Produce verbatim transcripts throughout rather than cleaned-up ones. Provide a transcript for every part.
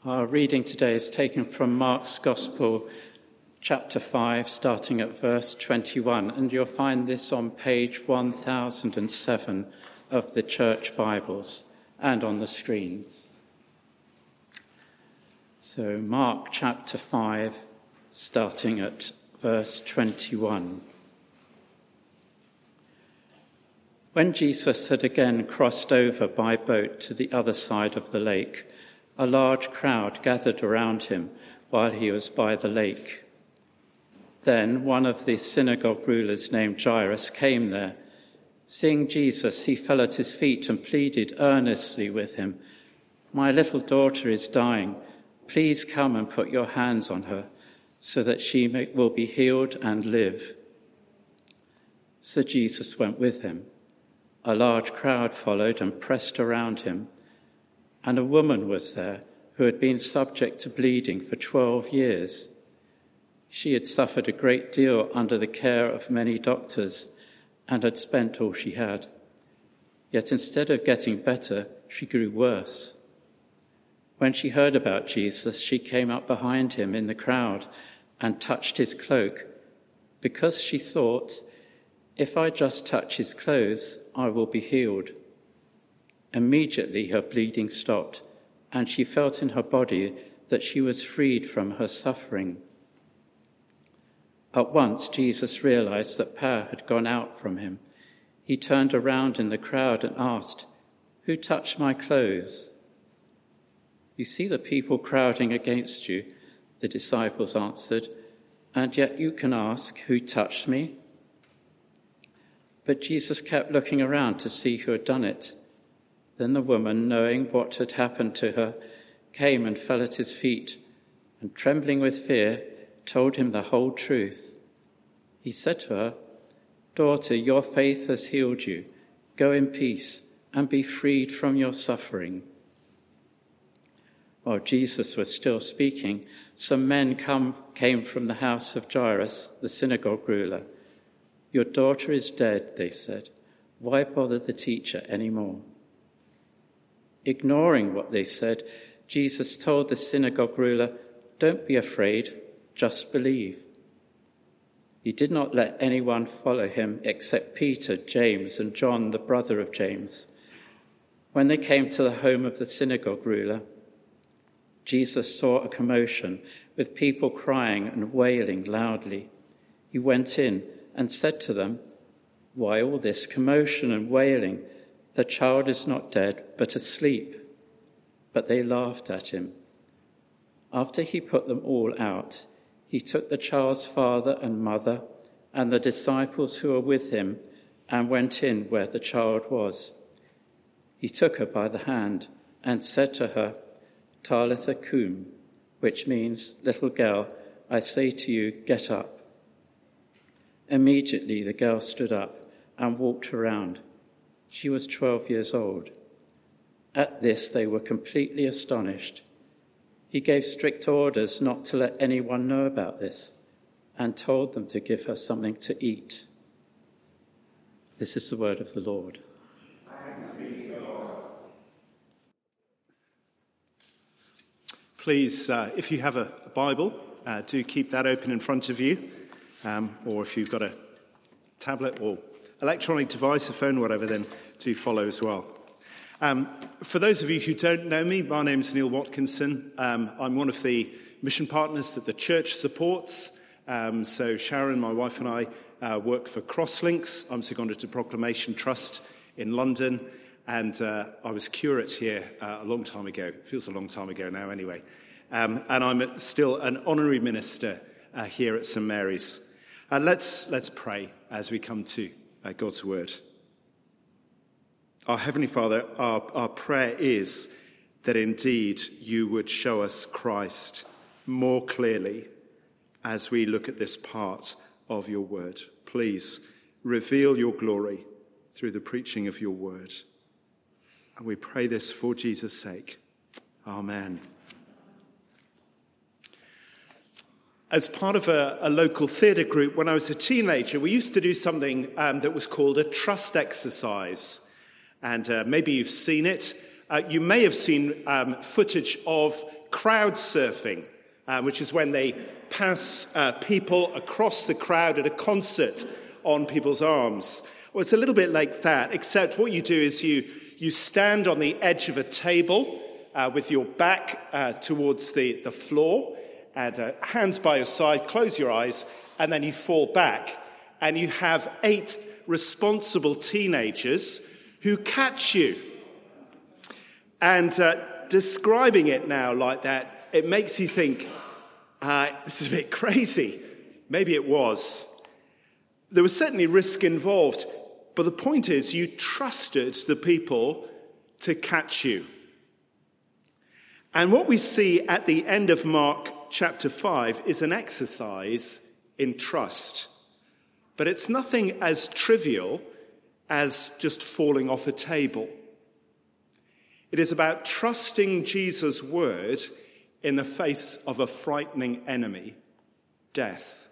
Our reading today is taken from Mark's Gospel, chapter five, starting at verse twenty-one, and you'll find this on page one thousand seven of the Church Bibles and on the screens. So Mark chapter five, starting at verse twenty-one. When Jesus had again crossed over by boat to the other side of the lake, a large crowd gathered around him while he was by the lake. Then one of the synagogue rulers named Jairus came there. Seeing Jesus, he fell at his feet and pleaded earnestly with him, "My little daughter is dying. Please come and put your hands on her, so that she may, will be healed and live." So Jesus went with him. A large crowd followed and pressed around him. And a woman was there who had been subject to bleeding for twelve years. She had suffered a great deal under the care of many doctors and had spent all she had. Yet instead of getting better, she grew worse. When she heard about Jesus, she came up behind him in the crowd and touched his cloak, because she thought, "If I just touch his clothes, I will be healed." Immediately her bleeding stopped, and she felt in her body that she was freed from her suffering. At once Jesus realized that power had gone out from him. He turned around in the crowd and asked, "Who touched my clothes?" "You see the people crowding against you," the disciples answered, "and yet you can ask, 'Who touched me?'" But Jesus kept looking around to see who had done it. Then the woman, knowing what had happened to her, came and fell at his feet, and trembling with fear, told him the whole truth. He said to her, "Daughter, your faith has healed you. Go in peace and be freed from your suffering." While Jesus was still speaking, some men come, came from the house of Jairus, the synagogue ruler. "Your daughter is dead," they said. "Why bother the teacher anymore?" Ignoring what they said, Jesus told the synagogue ruler, "Don't be afraid, just believe." He did not let anyone follow him except Peter, James, and John, the brother of James. When they came to the home of the synagogue ruler, Jesus saw a commotion with people crying and wailing loudly. He went in and said to them, "Why all this commotion and wailing? The child is not dead, but asleep." But they laughed at him. After he put them all out, he took the child's father and mother and the disciples who were with him and went in where the child was. He took her by the hand and said to her, "Talitha cum," which means, "Little girl, I say to you, get up." Immediately the girl stood up and walked around. She was twelve years old. At this they were completely astonished. He gave strict orders not to let anyone know about this and told them to give her something to eat. This is the word of the Lord. Thanks be to God. Please, uh, if you have a Bible, uh, do keep that open in front of you. Um, or if you've got a tablet or electronic device, a phone, whatever, then do follow as well. Um, for those of you who don't know me, my name's Neil Watkinson. Um, I'm one of the mission partners that the church supports. Um, so Sharon, my wife, and I uh, work for Crosslinks. I'm seconded to Proclamation Trust in London, and uh, I was curate here uh, a long time ago. It feels a long time ago now anyway. Um, and I'm still an honorary minister uh, here at St Mary's. Uh, let's, let's pray as we come to uh, God's word. Our Heavenly Father, our, our prayer is that indeed you would show us Christ more clearly as we look at this part of your word. Please reveal your glory through the preaching of your word. And we pray this for Jesus' sake. Amen. As part of a, a local theatre group, when I was a teenager, we used to do something um, that was called a trust exercise. And uh, maybe you've seen it. Uh, you may have seen um, footage of crowd surfing, uh, which is when they pass uh, people across the crowd at a concert on people's arms. Well, it's a little bit like that, except what you do is you, you stand on the edge of a table uh, with your back uh, towards the, the floor, and uh, hands by your side, close your eyes, and then you fall back. And you have eight responsible teenagers who catch you. And uh, describing it now like that, it makes you think, uh, this is a bit crazy. Maybe it was. There was certainly risk involved, but the point is you trusted the people to catch you. And what we see at the end of Mark chapter five is an exercise in trust. But it's nothing as trivial as just falling off a table. It is about trusting Jesus' word in the face of a frightening enemy, death.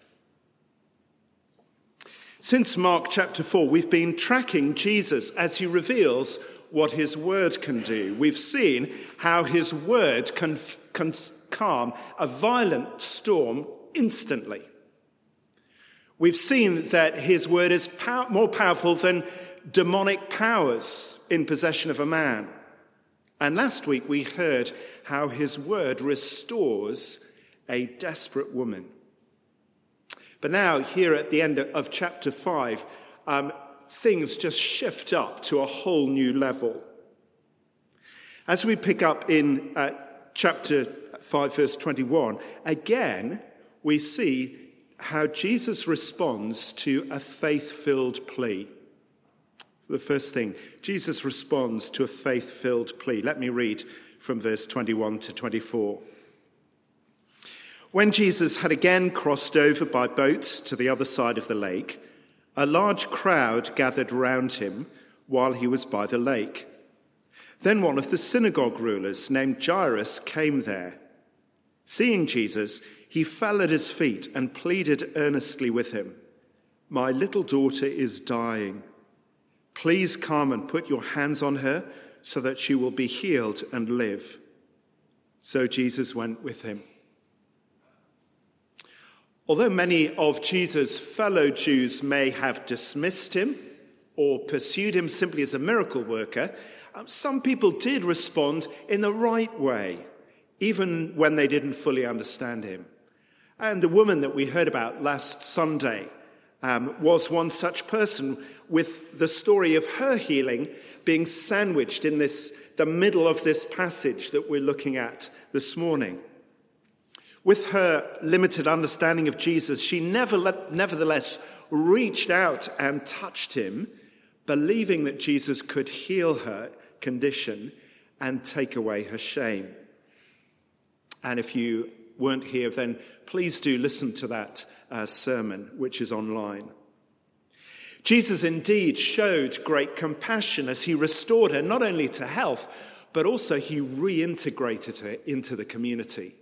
Since Mark chapter four, we've been tracking Jesus as he reveals what his word can do. We've seen how his word can, can calm a violent storm instantly. We've seen that his word is pow- more powerful than demonic powers in possession of a man. And last week we heard how his word restores a desperate woman. But now, here at the end of chapter five, um, things just shift up to a whole new level. As we pick up in uh, chapter five, verse twenty-one, again we see how Jesus responds to a faith-filled plea. The first thing, Jesus responds to a faith-filled plea. Let me read from verse twenty-one to twenty-four. When Jesus had again crossed over by boat to the other side of the lake, a large crowd gathered round him while he was by the lake. Then one of the synagogue rulers named Jairus came there. Seeing Jesus, he fell at his feet and pleaded earnestly with him. "My little daughter is dying. Please come and put your hands on her so that she will be healed and live." So Jesus went with him. Although many of Jesus' fellow Jews may have dismissed him or pursued him simply as a miracle worker, some people did respond in the right way, even when they didn't fully understand him. And the woman that we heard about last Sunday um, was one such person, with the story of her healing being sandwiched in this the middle of this passage that we're looking at this morning. With her limited understanding of Jesus, she never let, nevertheless reached out and touched him, believing that Jesus could heal her condition and take away her shame. And if you weren't here, then please do listen to that uh, sermon, which is online. Jesus indeed showed great compassion as he restored her not only to health, but also he reintegrated her into the community.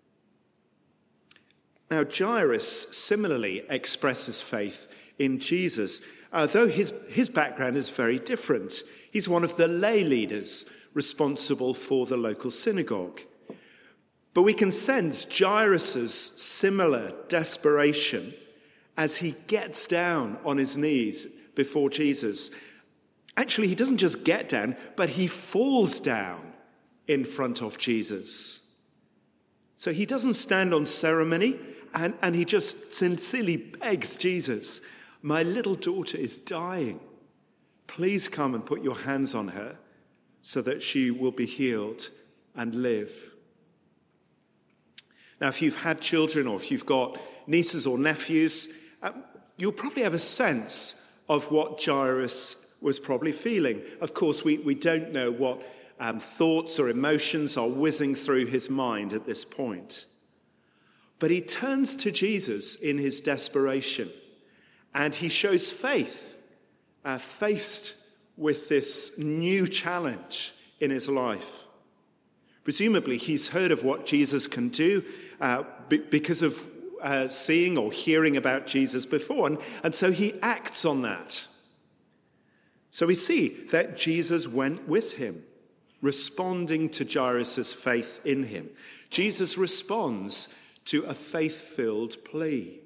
Now, Jairus similarly expresses faith in Jesus, uh, though his, his background is very different. He's one of the lay leaders responsible for the local synagogue. But we can sense Jairus' similar desperation as he gets down on his knees before Jesus. Actually, he doesn't just get down, but he falls down in front of Jesus. So he doesn't stand on ceremony, and, and he just sincerely begs Jesus, "My little daughter is dying. Please come and put your hands on her so that she will be healed and live." Now, if you've had children or if you've got nieces or nephews, um, you'll probably have a sense of what Jairus was probably feeling. Of course, we, we don't know what um, thoughts or emotions are whizzing through his mind at this point. But he turns to Jesus in his desperation, and he shows faith, uh, faced with this new challenge in his life. Presumably, he's heard of what Jesus can do uh, b- because of uh, seeing or hearing about Jesus before, and, and so he acts on that. So we see that Jesus went with him, responding to Jairus' faith in him. Jesus responds to a faith-filled plea.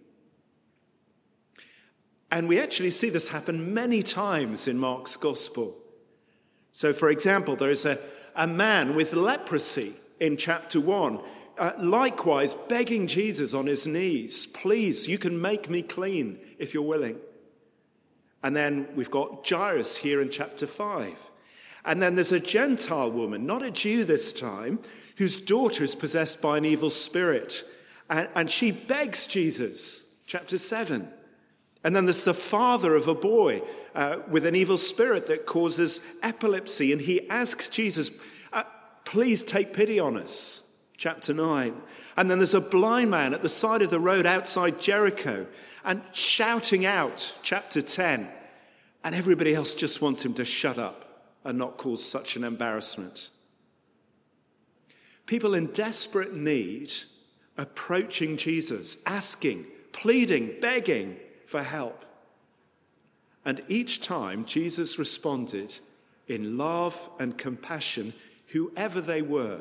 And we actually see this happen many times in Mark's gospel. So, for example, there is a, a man with leprosy in chapter one, uh, likewise begging Jesus on his knees, please, you can make me clean if you're willing. And then we've got Jairus here in chapter five. And then there's a Gentile woman, not a Jew this time, whose daughter is possessed by an evil spirit. And, and she begs Jesus, chapter seven. And then there's the father of a boy uh, with an evil spirit that causes epilepsy. And he asks Jesus, uh, please take pity on us. Chapter nine. And then there's a blind man at the side of the road outside Jericho and shouting out. Chapter ten. And everybody else just wants him to shut up and not cause such an embarrassment. People in desperate need approaching Jesus, asking, pleading, begging for help. And each time Jesus responded in love and compassion, whoever they were.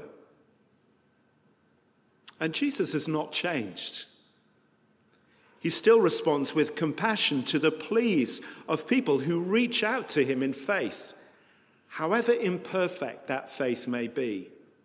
And Jesus has not changed. He still responds with compassion to the pleas of people who reach out to him in faith, however imperfect that faith may be.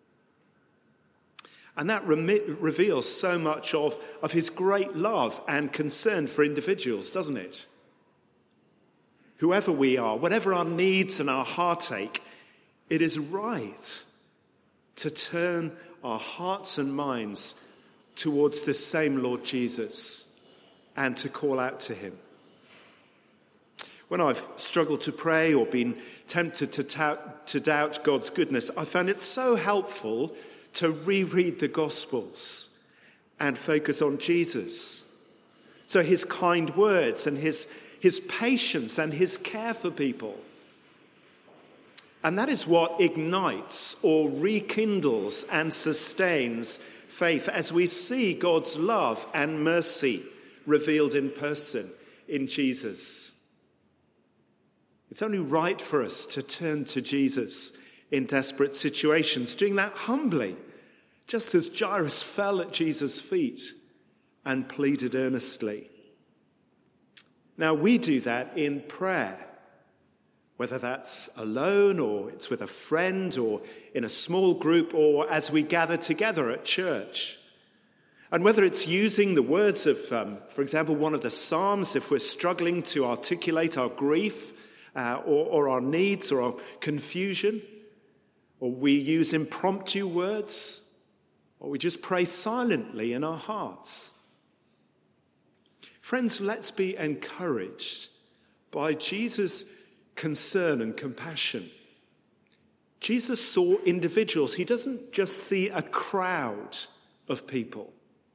And that re- reveals so much of, of his great love and concern for individuals, doesn't it? Whoever we are, whatever our needs and our heartache, it is right to turn our hearts and minds towards this same Lord Jesus and to call out to him. When I've struggled to pray or been tempted to, tout, to doubt God's goodness, I found it so helpful to reread the Gospels and focus on Jesus. So his kind words and his, his patience and his care for people. And that is what ignites or rekindles and sustains faith as we see God's love and mercy revealed in person in Jesus. It's only right for us to turn to Jesus in desperate situations, doing that humbly, just as Jairus fell at Jesus' feet and pleaded earnestly. Now, we do that in prayer, whether that's alone or it's with a friend or in a small group or as we gather together at church. And whether it's using the words of, um, for example, one of the Psalms, if we're struggling to articulate our grief uh, or, or our needs or our confusion, or we use impromptu words, or we just pray silently in our hearts. Friends, let's be encouraged by Jesus' concern and compassion. Jesus saw individuals. He doesn't just see a crowd of people.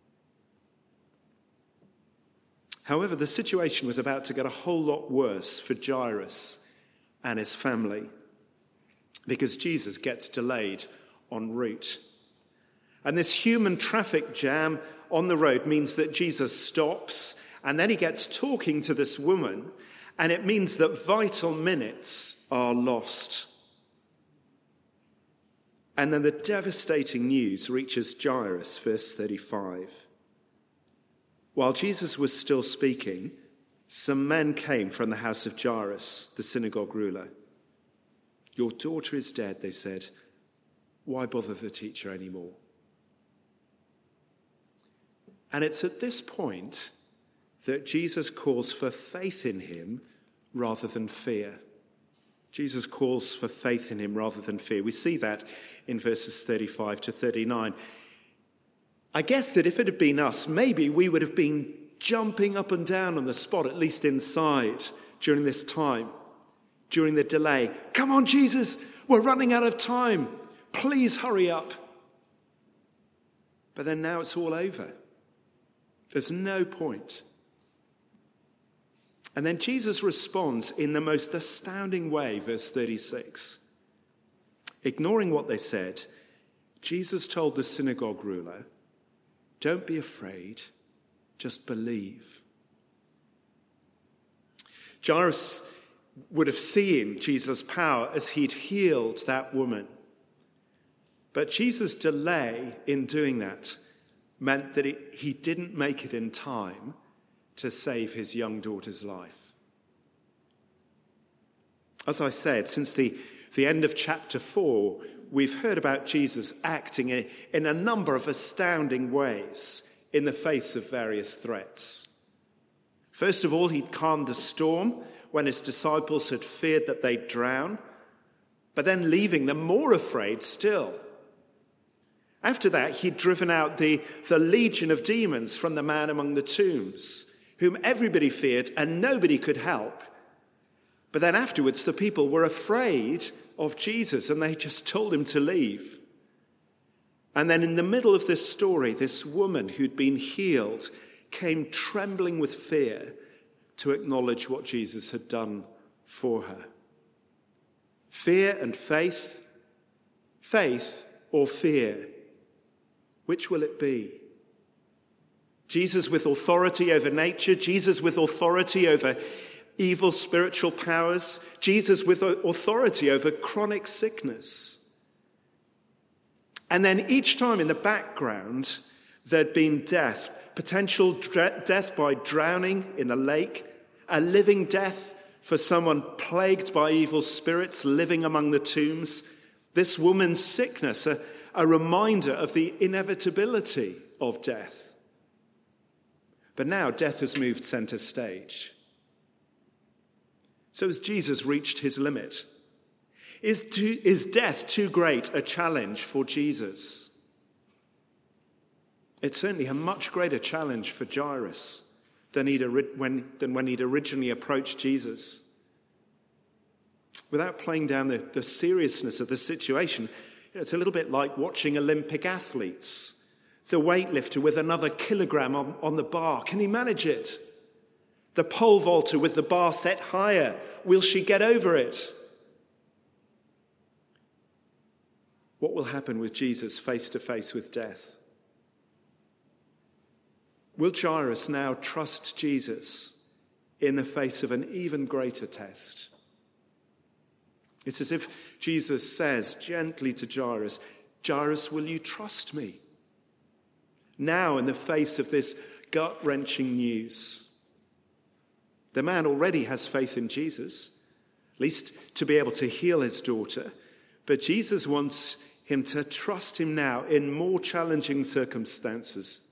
However, the situation was about to get a whole lot worse for Jairus and his family, because Jesus gets delayed en route. And this human traffic jam on the road means that Jesus stops, and then he gets talking to this woman, and it means that vital minutes are lost. And then the devastating news reaches Jairus, verse thirty-five. While Jesus was still speaking, some men came from the house of Jairus, the synagogue ruler. Your daughter is dead, they said. Why bother the teacher anymore? And it's at this point that Jesus calls for faith in him rather than fear. Jesus calls for faith in him rather than fear. We see that in verses thirty-five to thirty-nine. I guess that if it had been us, maybe we would have been jumping up and down on the spot, at least inside, during this time, during the delay. Come on, Jesus, we're running out of time. Please hurry up. But then now it's all over. There's no point. And then Jesus responds in the most astounding way, verse thirty-six. Ignoring what they said, Jesus told the synagogue ruler, don't be afraid, just believe. Jairus would have seen Jesus' power as he'd healed that woman But Jesus' delay in doing that meant that it, he didn't make it in time to save his young daughter's life. As I said, since the, the end of chapter four, we've heard about Jesus acting in, in a number of astounding ways in the face of various threats. First of all, he'd calmed a storm when his disciples had feared that they'd drown, but then leaving them more afraid still. After that, he'd driven out the, the legion of demons from the man among the tombs, whom everybody feared and nobody could help. But then afterwards, the people were afraid of Jesus and they just told him to leave. And then in the middle of this story, this woman who'd been healed came trembling with fear to acknowledge what Jesus had done for her. Fear and faith, faith or fear, which will it be? Jesus with authority over nature, Jesus with authority over evil spiritual powers, Jesus with authority over chronic sickness. And then each time in the background, there'd been death, potential dre- death by drowning in a lake, a living death for someone plagued by evil spirits living among the tombs, this woman's sickness, a, a reminder of the inevitability of death. But now death has moved center stage. So has Jesus reached his limit? Is, too, is death too great a challenge for Jesus? It's certainly a much greater challenge for Jairus than, he'd, when, than when he'd originally approached Jesus. Without playing down the, the seriousness of the situation, you know, it's a little bit like watching Olympic athletes. The weightlifter with another kilogram on, on the bar, can he manage it? The pole vaulter with the bar set higher, will she get over it? What will happen with Jesus face to face with death? Will Jairus now trust Jesus in the face of an even greater test? It's as if Jesus says gently to Jairus, Jairus, will you trust me? Now in the face of this gut-wrenching news. The man already has faith in Jesus, at least to be able to heal his daughter, but Jesus wants him to trust him now in more challenging circumstances.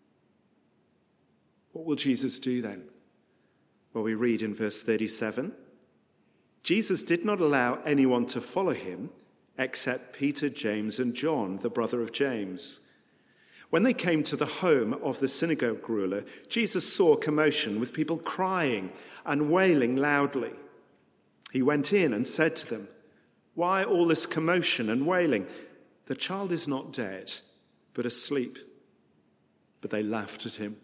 What will Jesus do then? Well, we read in verse thirty-seven, Jesus did not allow anyone to follow him except Peter, James, and John, the brother of James. When they came to the home of the synagogue ruler, Jesus saw a commotion with people crying and wailing loudly. He went in and said to them, "Why all this commotion and wailing? The child is not dead, but asleep." But they laughed at him.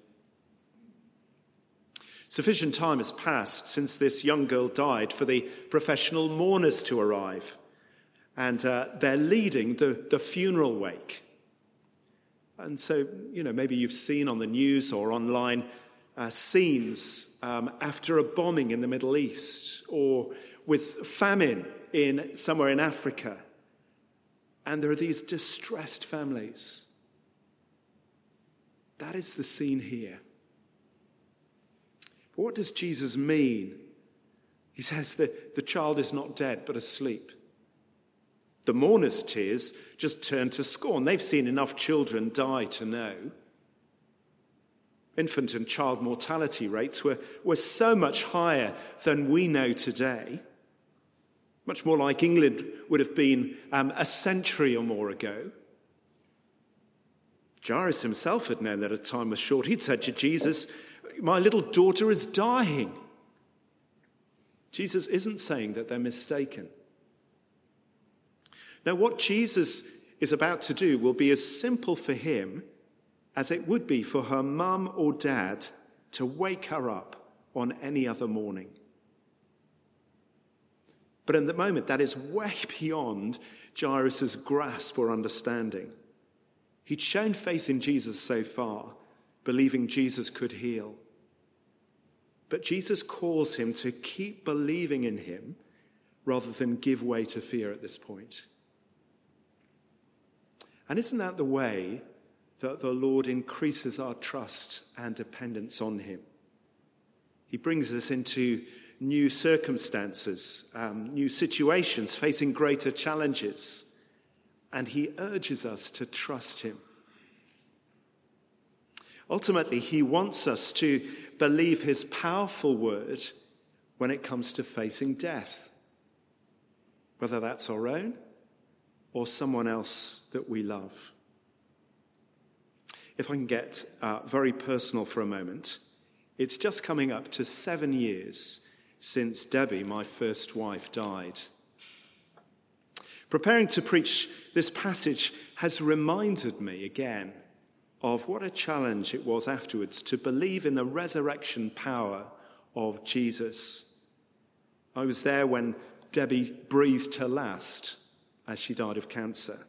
Sufficient time has passed since this young girl died for the professional mourners to arrive. And uh, they're leading the, the funeral wake. And so, you know, maybe you've seen on the news or online uh, scenes um, after a bombing in the Middle East or with famine in somewhere in Africa. And there are these distressed families. That is the scene here. But what does Jesus mean? He says that the child is not dead, but asleep. The mourners' tears just turn to scorn. They've seen enough children die to know. Infant and child mortality rates were, were so much higher than we know today. Much more like England would have been um, a century or more ago. Jairus himself had known that a time was short. He'd said to Jesus, "My little daughter is dying." Jesus isn't saying that they're mistaken. Now, what Jesus is about to do will be as simple for him as it would be for her mum or dad to wake her up on any other morning. But in the moment, that is way beyond Jairus' grasp or understanding. He'd shown faith in Jesus so far, believing Jesus could heal. But Jesus calls him to keep believing in him rather than give way to fear at this point. And isn't that the way that the Lord increases our trust and dependence on him? He brings us into new circumstances, um, new situations, facing greater challenges, and he urges us to trust him. Ultimately, he wants us to believe his powerful word when it comes to facing death, whether that's our own or someone else that we love. If I can get uh, very personal for a moment, it's just coming up to seven years since Debbie, my first wife, died. Preparing to preach this passage has reminded me again of what a challenge it was afterwards to believe in the resurrection power of Jesus. I was there when Debbie breathed her last as she died of cancer.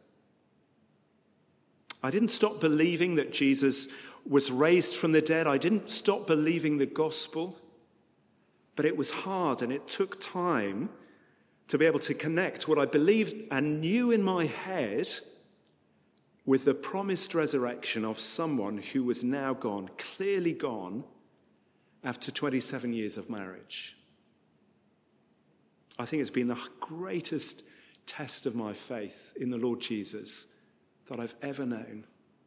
I didn't stop believing that Jesus was raised from the dead. I didn't stop believing the gospel. But it was hard, and it took time to be able to connect what I believed and knew in my head with the promised resurrection of someone who was now gone, clearly gone, after twenty-seven years of marriage. I think it's been the greatest test of my faith in the Lord Jesus that I've ever known.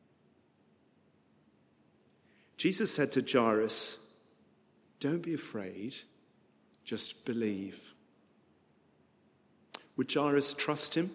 Jesus said to Jairus, "Don't be afraid, just believe." Would Jairus trust him?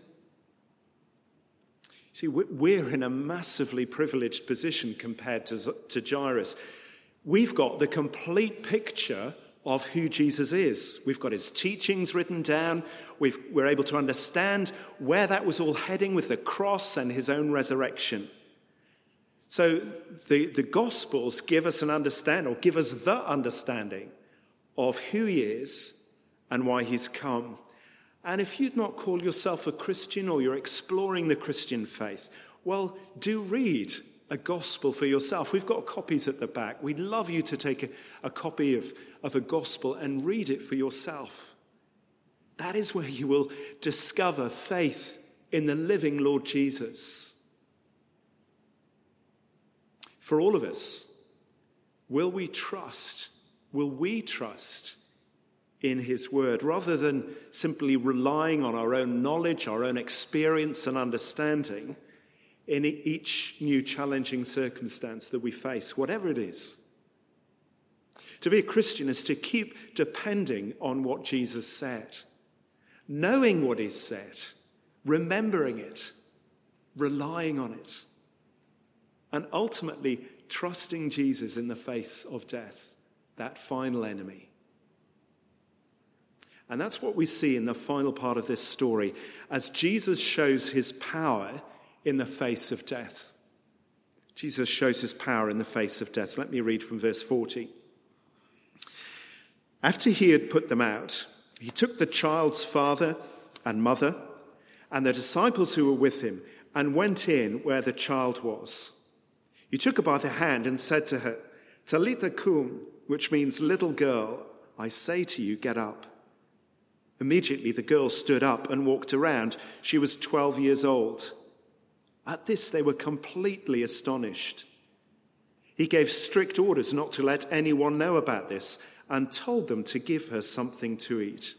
See, we're in a massively privileged position compared to, to Jairus. We've got the complete picture of who Jesus is. We've got his teachings written down. We've, we're able to understand where that was all heading with the cross and his own resurrection. So the, the Gospels give us an understanding, or give us the understanding of who he is and why he's come. And if you'd not call yourself a Christian, or you're exploring the Christian faith, well, do read a gospel for yourself. We've got copies at the back. We'd love you to take a, a copy of, of a gospel and read it for yourself. That is where you will discover faith in the living Lord Jesus. For all of us, will we trust, will we trust in his word, rather than simply relying on our own knowledge, our own experience and understanding in each new challenging circumstance that we face, whatever it is? To be a Christian is to keep depending on what Jesus said, knowing what he said, remembering it, relying on it, and ultimately trusting Jesus in the face of death, that final enemy. And that's what we see in the final part of this story, as Jesus shows his power in the face of death. Jesus shows his power in the face of death. Let me read from verse forty. After he had put them out, he took the child's father and mother and the disciples who were with him and went in where the child was. He took her by the hand and said to her, "Talitha cum," which means, "Little girl, I say to you, get up." Immediately the girl stood up and walked around. She was twelve years old. At this they were completely astonished. He gave strict orders not to let anyone know about this and told them to give her something to eat.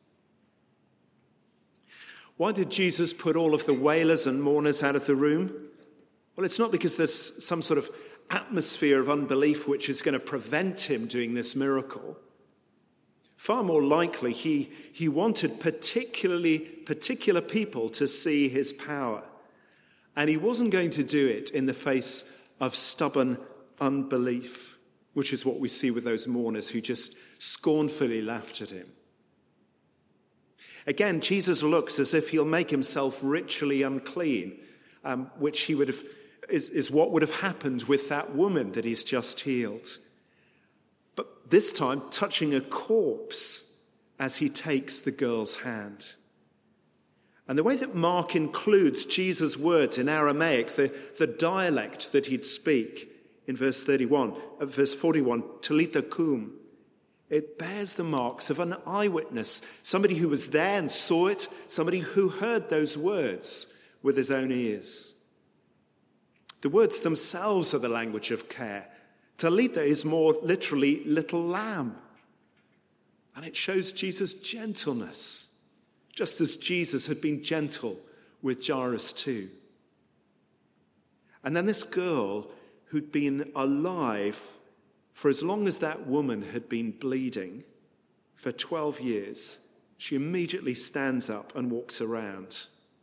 Why did Jesus put all of the wailers and mourners out of the room? Well, it's not because there's some sort of atmosphere of unbelief which is going to prevent him doing this miracle. Far more likely, he, he wanted particularly particular people to see his power. And he wasn't going to do it in the face of stubborn unbelief, which is what we see with those mourners who just scornfully laughed at him. Again, Jesus looks as if he'll make himself ritually unclean, um, which he would have is, is what would have happened with that woman that he's just healed. But this time, touching a corpse as he takes the girl's hand. And the way that Mark includes Jesus' words in Aramaic, the, the dialect that he'd speak in verse thirty-one, uh, verse forty-one, Talitha cum, it bears the marks of an eyewitness, somebody who was there and saw it, somebody who heard those words with his own ears. The words themselves are the language of care. Talitha is more literally little lamb. And it shows Jesus' gentleness, just as Jesus had been gentle with Jairus too. And then this girl who'd been alive for as long as that woman had been bleeding, for twelve years, she immediately stands up and walks around.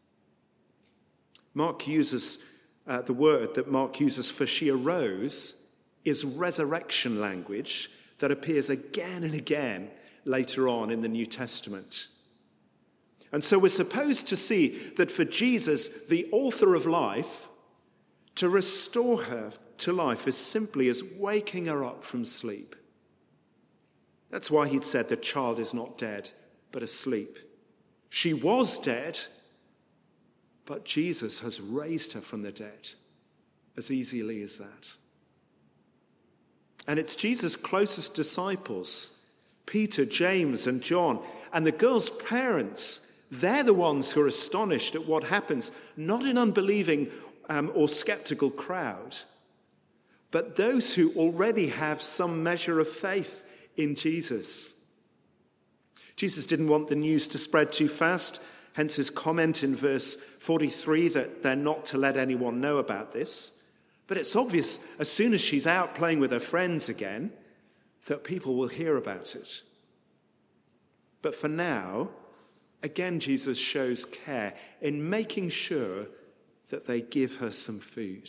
Mark uses uh, the word that Mark uses for she arose is resurrection language that appears again and again later on in the New Testament. And so we're supposed to see that for Jesus, the author of life, to restore her to life as simply as waking her up from sleep. That's why he'd said the child is not dead, but asleep. She was dead, but Jesus has raised her from the dead as easily as that. And it's Jesus' closest disciples, Peter, James, and John, and the girl's parents. They're the ones who are astonished at what happens, not an unbelieving um, or skeptical crowd, but those who already have some measure of faith in Jesus. Jesus didn't want the news to spread too fast, hence his comment in verse forty-three that they're not to let anyone know about this. But it's obvious as soon as she's out playing with her friends again that people will hear about it. But for now, again, Jesus shows care in making sure that they give her some food.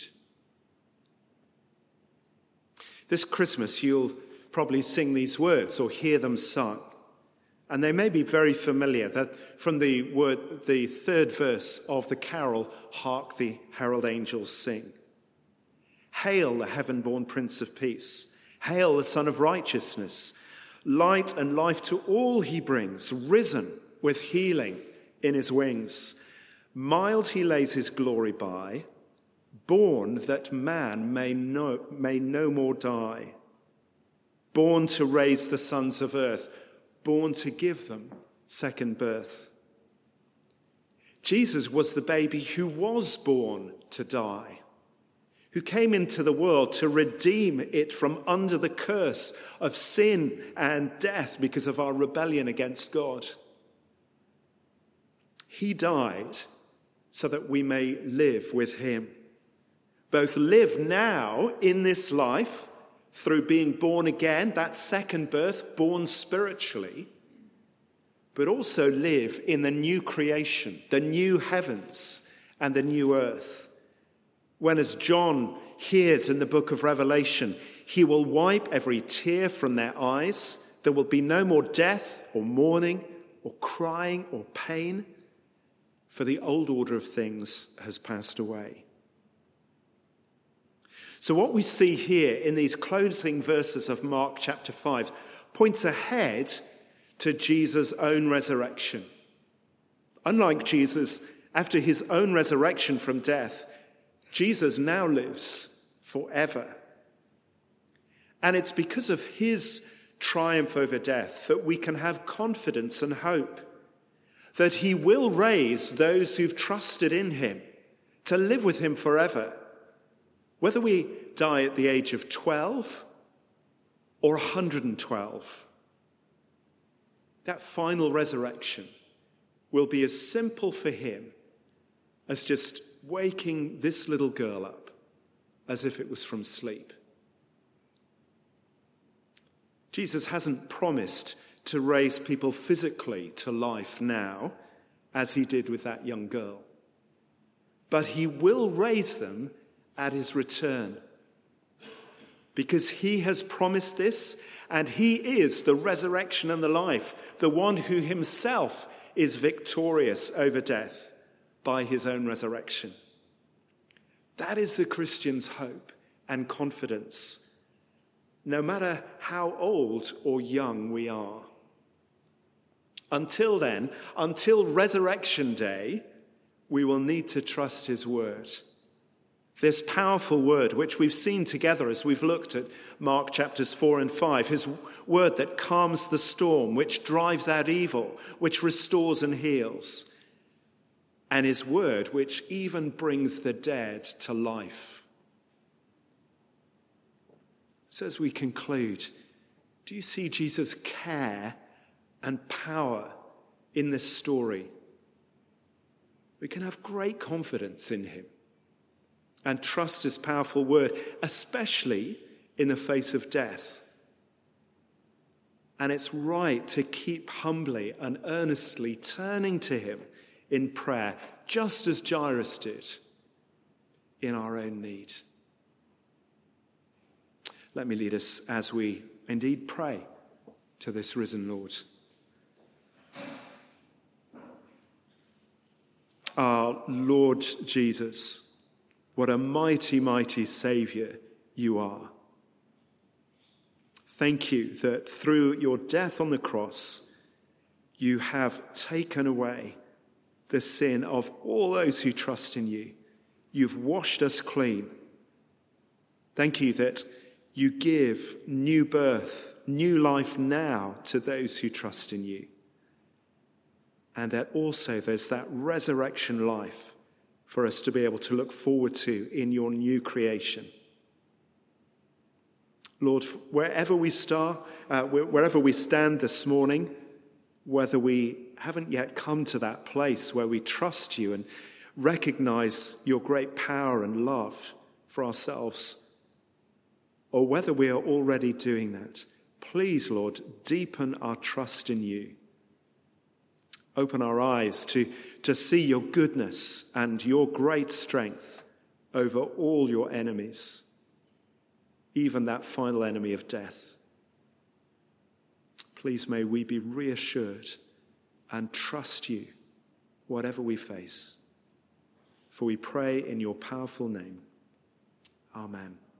This Christmas, you'll probably sing these words or hear them sung. And they may be very familiar. That from the word, the third verse of the carol, Hark the Herald Angels Sing. Hail the heaven-born Prince of Peace. Hail the Son of Righteousness. Light and life to all he brings, risen with healing in his wings. Mild he lays his glory by, born that man may no, may no more die. Born to raise the sons of earth, born to give them second birth. Jesus was the baby who was born to die, who came into the world to redeem it from under the curse of sin and death because of our rebellion against God. He died so that we may live with him. Both live now in this life through being born again, that second birth, born spiritually, but also live in the new creation, the new heavens and the new earth. When, as John hears in the book of Revelation, he will wipe every tear from their eyes. There will be no more death or mourning or crying or pain, for the old order of things has passed away. So what we see here in these closing verses of Mark chapter five points ahead to Jesus' own resurrection. Unlike Jesus, after his own resurrection from death, Jesus now lives forever. And it's because of his triumph over death that we can have confidence and hope that he will raise those who've trusted in him to live with him forever. Whether we die at the age of twelve or one hundred twelve, that final resurrection will be as simple for him as just waking this little girl up as if it was from sleep. Jesus hasn't promised to raise people physically to life now, as he did with that young girl. But he will raise them at his return, because he has promised this, and he is the resurrection and the life, the one who himself is victorious over death by his own resurrection. That is the Christian's hope and confidence, no matter how old or young we are. Until then, until resurrection day, we will need to trust his word. This powerful word, which we've seen together as we've looked at Mark chapters four and five, his word that calms the storm, which drives out evil, which restores and heals, and his word which even brings the dead to life So as we conclude, do you see Jesus' care and power in this story? We can have great confidence in him and trust his powerful word, especially in the face of death. And it's right to keep humbly and earnestly turning to him in prayer, just as Jairus did in our own need. Let me lead us as we indeed pray to this risen Lord. Our Lord Jesus, what a mighty, mighty Saviour you are. Thank you that through your death on the cross, you have taken away the sin of all those who trust in you. You've washed us clean. Thank you that you give new birth, new life now to those who trust in you. And that also there's that resurrection life for us to be able to look forward to in your new creation. Lord, wherever we start, uh, wherever we stand this morning, whether we haven't yet come to that place where we trust you and recognize your great power and love for ourselves, or whether we are already doing that, please, Lord, deepen our trust in you. Open our eyes to, to see your goodness and your great strength over all your enemies, even that final enemy of death. Please may we be reassured and trust you whatever we face. For we pray in your powerful name. Amen.